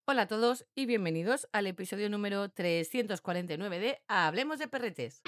Hola a todos y bienvenidos al episodio número 349 de Hablemos de Perretes.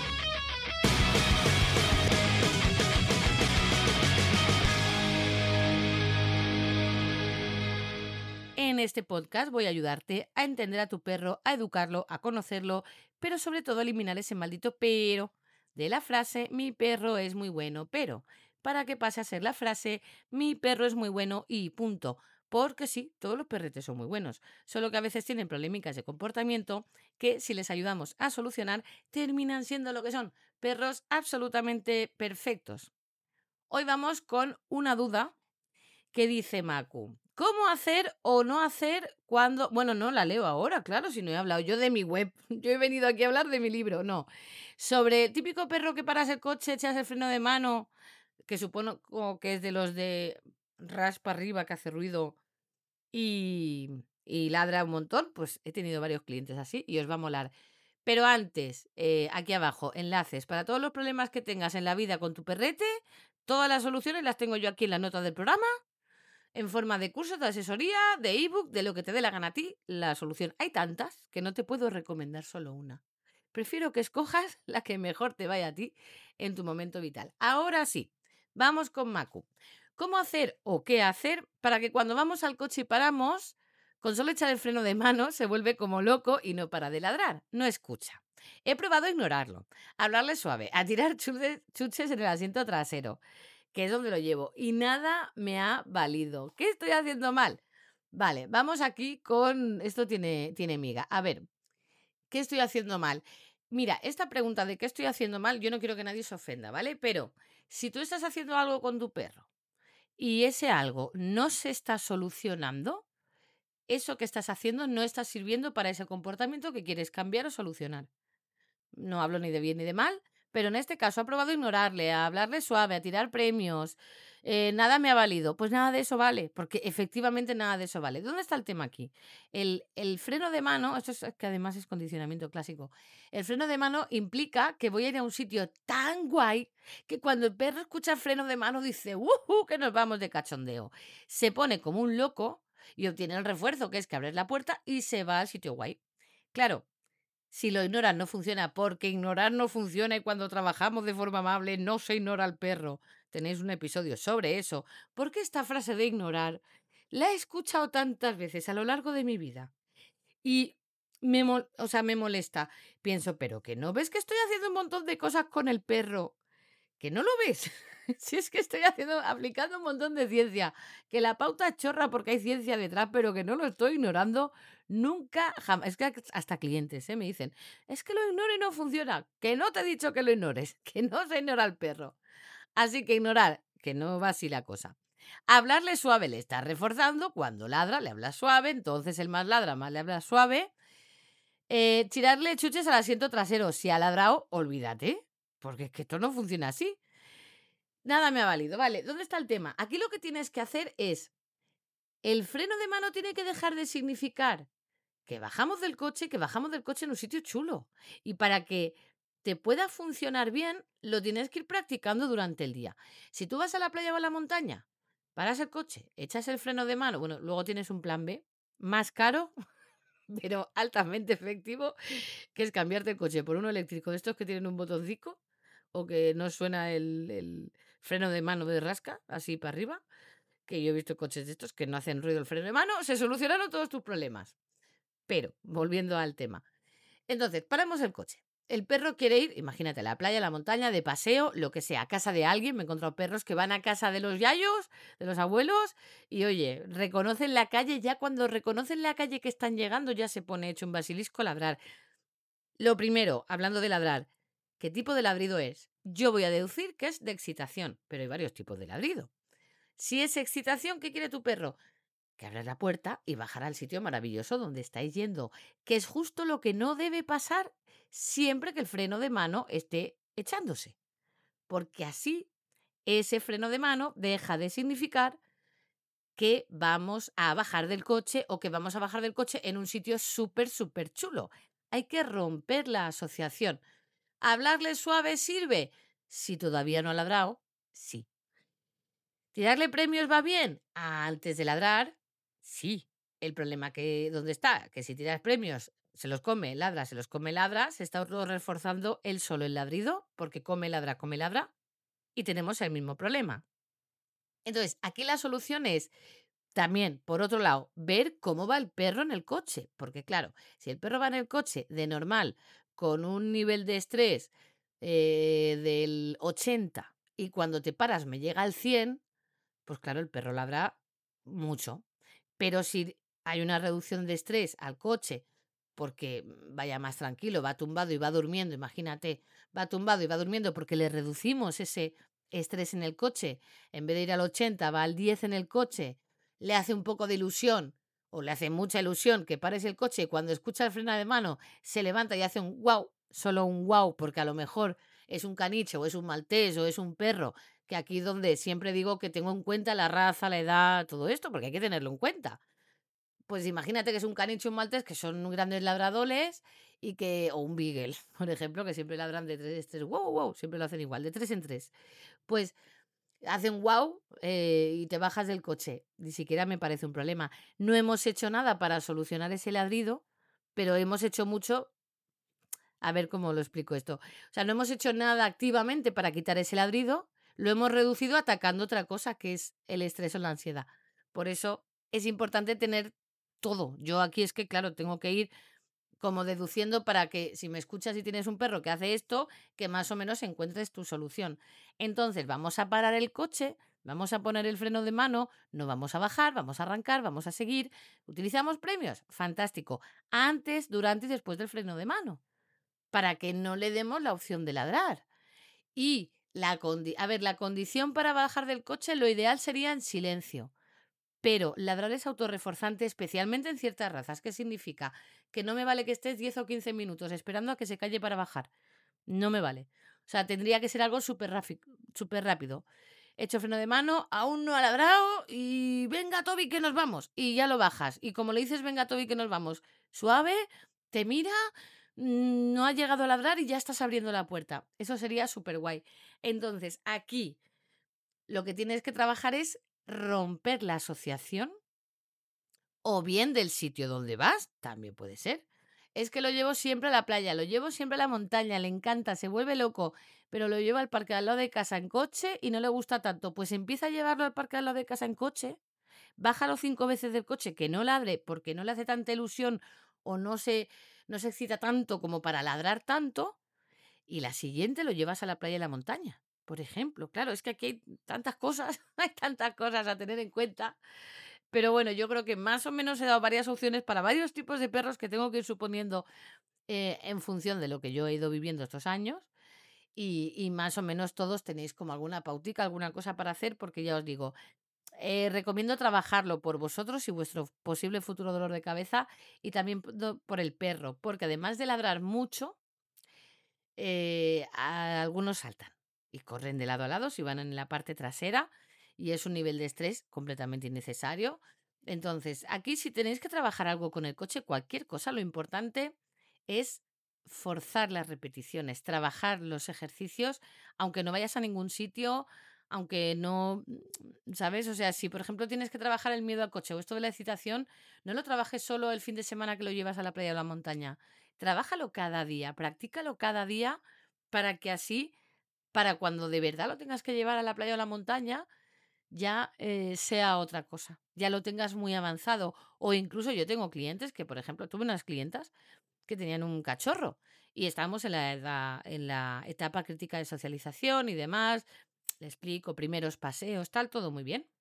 En este podcast voy a ayudarte a entender a tu perro, a educarlo, a conocerlo, pero sobre todo a eliminar ese maldito pero de la frase mi perro es muy bueno, pero para que pase a ser la frase mi perro es muy bueno y punto. Porque sí, todos los perretes son muy buenos, solo que a veces tienen problemas de comportamiento que si les ayudamos a solucionar terminan siendo lo que son, perros absolutamente perfectos. Hoy vamos con una duda que dice Macu. ¿Cómo hacer o no hacer cuando... Bueno, no la leo ahora, claro, si no he hablado yo de mi web. Yo he venido aquí a hablar de mi libro, no. Sobre el típico perro que paras el coche, echas el freno de mano, que supongo que es de los de raspa arriba que hace ruido y ladra un montón, pues he tenido varios clientes así y os va a molar. Pero antes, aquí abajo, enlaces para todos los problemas que tengas en la vida con tu perrete. Todas las soluciones las tengo yo aquí en la nota del programa en forma de curso, de asesoría, de ebook, de lo que te dé la gana a ti, la solución. Hay tantas que no te puedo recomendar solo una. Prefiero que escojas la que mejor te vaya a ti en tu momento vital. Ahora sí, vamos con Macu. ¿Cómo hacer o qué hacer para que cuando vamos al coche y paramos, con solo echar el freno de mano, se vuelve como loco y no para de ladrar? No escucha. He probado a ignorarlo, a hablarle suave, a tirar chuches en el asiento trasero, que es donde lo llevo, y nada me ha valido. ¿Qué estoy haciendo mal? Vale, vamos aquí con... Esto tiene miga. A ver, ¿qué estoy haciendo mal? Mira, esta pregunta de qué estoy haciendo mal, yo no quiero que nadie se ofenda, ¿vale? Pero si tú estás haciendo algo con tu perro y ese algo no se está solucionando, eso que estás haciendo no está sirviendo para ese comportamiento que quieres cambiar o solucionar. No hablo ni de bien ni de mal, pero en este caso ha probado a ignorarle, a hablarle suave, a tirar premios. Nada me ha valido. Pues nada de eso vale, porque efectivamente nada de eso vale. ¿Dónde está el tema aquí? El freno de mano, esto es que además es condicionamiento clásico. El freno de mano implica que voy a ir a un sitio tan guay que cuando el perro escucha el freno de mano dice, ¡uhú! Que nos vamos de cachondeo. Se pone como un loco y obtiene el refuerzo, que es que abres la puerta y se va al sitio guay. Claro, si lo ignoras no funciona, porque ignorar no funciona y cuando trabajamos de forma amable no se ignora al perro. Tenéis un episodio sobre eso. Porque esta frase de ignorar la he escuchado tantas veces a lo largo de mi vida y me molesta. Pienso, pero que no ves que estoy haciendo un montón de cosas con el perro, que no lo ves. Si es que estoy aplicando un montón de ciencia, que la pauta es chorra porque hay ciencia detrás, pero que no lo estoy ignorando nunca, jamás. Es que hasta clientes, me dicen, es que lo ignoro y no funciona. Que no te he dicho que lo ignores, que no se ignora al perro. Así que ignorar, que no va así la cosa. Hablarle suave le está reforzando, cuando ladra le habla suave, entonces el más ladra, más le habla suave. Tirarle chuches al asiento trasero, si ha ladrado, olvídate, porque es que esto no funciona así. Nada me ha valido. Vale, ¿dónde está el tema? Aquí lo que tienes que hacer es, el freno de mano tiene que dejar de significar que bajamos del coche en un sitio chulo. Y para que te pueda funcionar bien, lo tienes que ir practicando durante el día. Si tú vas a la playa o a la montaña, paras el coche, echas el freno de mano, bueno, luego tienes un plan B, más caro, pero altamente efectivo, que es cambiarte el coche por uno eléctrico de estos que tienen un botoncito o que no suena el freno de mano de rasca, así para arriba, que yo he visto coches de estos que no hacen ruido el freno de mano, se solucionaron todos tus problemas. Pero, volviendo al tema. Entonces, paramos el coche. El perro quiere ir, imagínate, a la playa, a la montaña, de paseo, lo que sea, a casa de alguien. Me he encontrado perros que van a casa de los yayos, de los abuelos, y oye, reconocen la calle. Ya cuando reconocen la calle que están llegando, ya se pone hecho un basilisco a ladrar. Lo primero, hablando de ladrar, ¿qué tipo de ladrido es? Yo voy a deducir que es de excitación, pero hay varios tipos de ladrido. Si es excitación, ¿qué quiere tu perro? Que abras la puerta y bajar al sitio maravilloso donde estáis yendo, que es justo lo que no debe pasar siempre que el freno de mano esté echándose, porque así ese freno de mano deja de significar que vamos a bajar del coche o que vamos a bajar del coche en un sitio súper, súper chulo. Hay que romper la asociación. ¿Hablarle suave sirve? Si todavía no ha ladrado, sí. ¿Tirarle premios va bien? Antes de ladrar, sí. El problema que ¿dónde está? Que si tiras premios, se los come, ladra, se está todo reforzando él solo el ladrido, porque come, ladra, y tenemos el mismo problema. Entonces, aquí la solución es también, por otro lado, ver cómo va el perro en el coche, porque claro, si el perro va en el coche de normal, con un nivel de estrés del 80 y cuando te paras me llega al 100, pues claro, el perro ladra mucho. Pero si hay una reducción de estrés al coche, porque vaya más tranquilo, va tumbado y va durmiendo, imagínate, va tumbado y va durmiendo porque le reducimos ese estrés en el coche, en vez de ir al 80, va al 10 en el coche, le hace un poco de ilusión o le hace mucha ilusión que pares el coche y cuando escucha el freno de mano se levanta y hace un wow, solo un wow, porque a lo mejor es un caniche o es un maltés o es un perro que aquí donde siempre digo que tengo en cuenta la raza, la edad, todo esto, porque hay que tenerlo en cuenta. Pues imagínate que es un caniche o un maltés que son grandes labradores y que o un beagle, por ejemplo, que siempre ladran de 3 3, wow, wow, siempre lo hacen igual, de 3 en 3. Pues hacen wow, y te bajas del coche. Ni siquiera me parece un problema. No hemos hecho nada para solucionar ese ladrido, pero hemos hecho mucho. A ver cómo lo explico esto. O sea, no hemos hecho nada activamente para quitar ese ladrido, lo hemos reducido atacando otra cosa, que es el estrés o la ansiedad. Por eso es importante tener todo. Yo aquí es que, claro, tengo que ir como deduciendo para que si me escuchas y tienes un perro que hace esto, que más o menos encuentres tu solución. Entonces, vamos a parar el coche, vamos a poner el freno de mano, no vamos a bajar, vamos a arrancar, vamos a seguir. ¿Utilizamos premios? Fantástico. Antes, durante y después del freno de mano para que no le demos la opción de ladrar. Y la condición para bajar del coche, lo ideal sería en silencio. Pero ladrar es autorreforzante, especialmente en ciertas razas. ¿Qué significa? Que no me vale que estés 10 o 15 minutos esperando a que se calle para bajar. No me vale. O sea, tendría que ser algo súper rápido. Hecho freno de mano, aún no ha ladrado y venga Toby que nos vamos. Y ya lo bajas. Y como le dices venga Toby que nos vamos, suave, te mira, no ha llegado a ladrar y ya estás abriendo la puerta. Eso sería súper guay. Entonces, aquí lo que tienes que trabajar es romper la asociación o bien del sitio donde vas, también puede ser. Es que lo llevo siempre a la playa, lo llevo siempre a la montaña, le encanta, se vuelve loco, pero lo llevo al parque de al lado de casa en coche y no le gusta tanto. Pues empieza a llevarlo al parque de al lado de casa en coche, bájalo 5 veces del coche, que no ladre porque no le hace tanta ilusión o no se excita tanto como para ladrar tanto, y la siguiente lo llevas a la playa y la montaña, por ejemplo. Claro, es que aquí hay tantas cosas, hay tantas cosas a tener en cuenta. Pero bueno, yo creo que más o menos he dado varias opciones para varios tipos de perros que tengo que ir suponiendo en función de lo que yo he ido viviendo estos años. Y más o menos todos tenéis como alguna pautica, alguna cosa para hacer, porque ya os digo, recomiendo trabajarlo por vosotros y vuestro posible futuro dolor de cabeza y también por el perro, porque además de ladrar mucho, algunos saltan y corren de lado a lado si van en la parte trasera y es un nivel de estrés completamente innecesario. Entonces, aquí si tenéis que trabajar algo con el coche, cualquier cosa, lo importante es forzar las repeticiones, trabajar los ejercicios, aunque no vayas a ningún sitio, aunque no, ¿sabes? O sea, si por ejemplo tienes que trabajar el miedo al coche o esto de la excitación, no lo trabajes solo el fin de semana que lo llevas a la playa o a la montaña. Trabájalo cada día, practícalo cada día para que así, para cuando de verdad lo tengas que llevar a la playa o a la montaña, ya sea otra cosa, ya lo tengas muy avanzado. O incluso yo tengo clientes que, por ejemplo, tuve unas clientas que tenían un cachorro y estábamos en la etapa crítica de socialización y demás. Le explico, primeros paseos, tal, todo muy bien.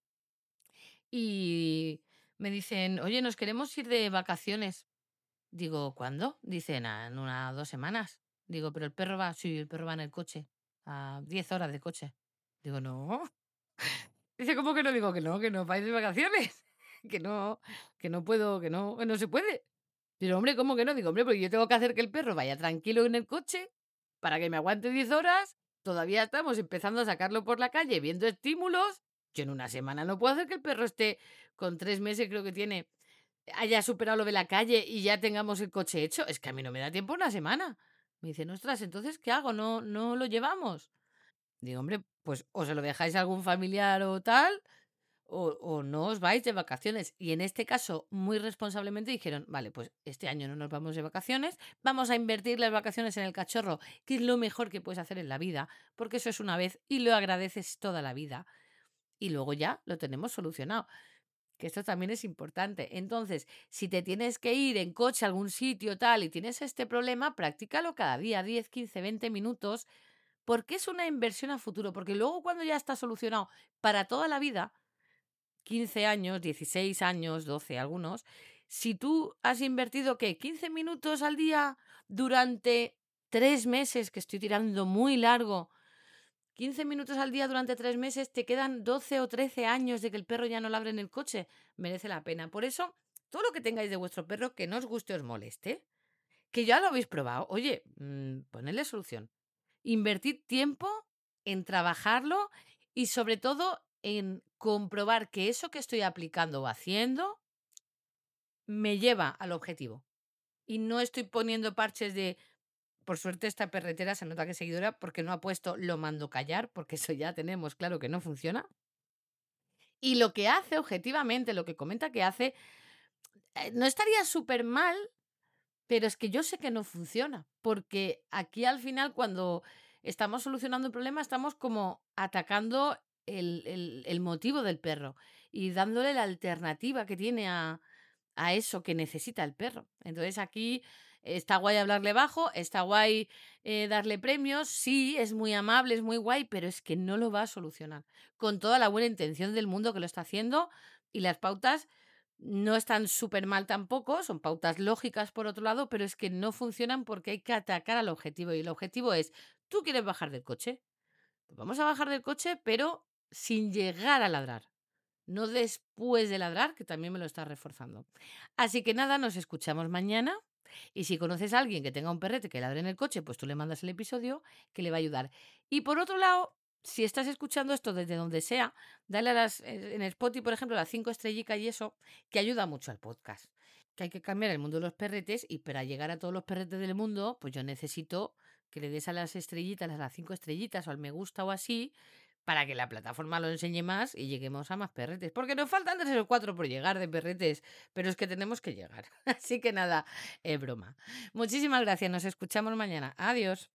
Y me dicen, oye, nos queremos ir de vacaciones. Digo, ¿cuándo? Dicen, en 2 semanas. Digo, pero el perro va, sí, el perro va en el coche, a 10 horas de coche. Digo, no. Dice, ¿cómo que no? Digo, que no vais de vacaciones. Que no puedo, que no se puede. Pero, hombre, ¿cómo que no? Digo, hombre, porque yo tengo que hacer que el perro vaya tranquilo en el coche para que me aguante 10 horas. Todavía estamos empezando a sacarlo por la calle viendo estímulos. Yo en una semana no puedo hacer que el perro esté con 3 meses, creo que tiene, haya superado lo de la calle y ya tengamos el coche hecho. Es que a mí no me da tiempo una semana. Me dicen, ostras, entonces, ¿qué hago? No lo llevamos. Digo, hombre, pues o se lo dejáis a algún familiar o tal, o no os vais de vacaciones. Y en este caso, muy responsablemente dijeron, vale, pues este año no nos vamos de vacaciones, vamos a invertir las vacaciones en el cachorro, que es lo mejor que puedes hacer en la vida, porque eso es una vez y lo agradeces toda la vida. Y luego ya lo tenemos solucionado, que esto también es importante. Entonces, si te tienes que ir en coche a algún sitio tal y tienes este problema, practícalo cada día, 10, 15, 20 minutos, porque es una inversión a futuro, porque luego cuando ya está solucionado para toda la vida, 15 años, 16 años, 12 algunos, si tú has invertido, ¿qué? 15 minutos al día durante 3 meses, que estoy tirando muy largo, 15 minutos al día durante 3 meses, te quedan 12 o 13 años de que el perro ya no ladre en el coche. Merece la pena. Por eso, todo lo que tengáis de vuestro perro que no os guste o os moleste, que ya lo habéis probado, oye, ponedle solución. Invertid tiempo en trabajarlo y sobre todo en comprobar que eso que estoy aplicando o haciendo me lleva al objetivo. Y no estoy poniendo parches de, por suerte esta perretera se nota que es seguidora porque no ha puesto lo mando callar, porque eso ya tenemos claro que no funciona. Y lo que hace objetivamente, lo que comenta que hace, no estaría súper mal. Pero es que yo sé que no funciona, porque aquí al final cuando estamos solucionando el problema estamos como atacando el motivo del perro y dándole la alternativa que tiene a eso que necesita el perro. Entonces aquí está guay hablarle bajo, está guay darle premios, sí, es muy amable, es muy guay, pero es que no lo va a solucionar. Con toda la buena intención del mundo que lo está haciendo y las pautas no están súper mal tampoco, son pautas lógicas por otro lado, pero es que no funcionan porque hay que atacar al objetivo. Y el objetivo es, ¿tú quieres bajar del coche? Pues vamos a bajar del coche, pero sin llegar a ladrar. No después de ladrar, que también me lo está reforzando. Así que nada, nos escuchamos mañana. Y si conoces a alguien que tenga un perrete que ladre en el coche, pues tú le mandas el episodio que le va a ayudar. Y por otro lado, si estás escuchando esto desde donde sea, dale a en Spotify, por ejemplo, las 5 estrellitas y eso, que ayuda mucho al podcast. Que hay que cambiar el mundo de los perretes y para llegar a todos los perretes del mundo, pues yo necesito que le des a las estrellitas, a las 5 estrellitas o al me gusta o así, para que la plataforma lo enseñe más y lleguemos a más perretes. Porque nos faltan 3 o 4 por llegar de perretes, pero es que tenemos que llegar. Así que nada, es broma. Muchísimas gracias, nos escuchamos mañana. Adiós.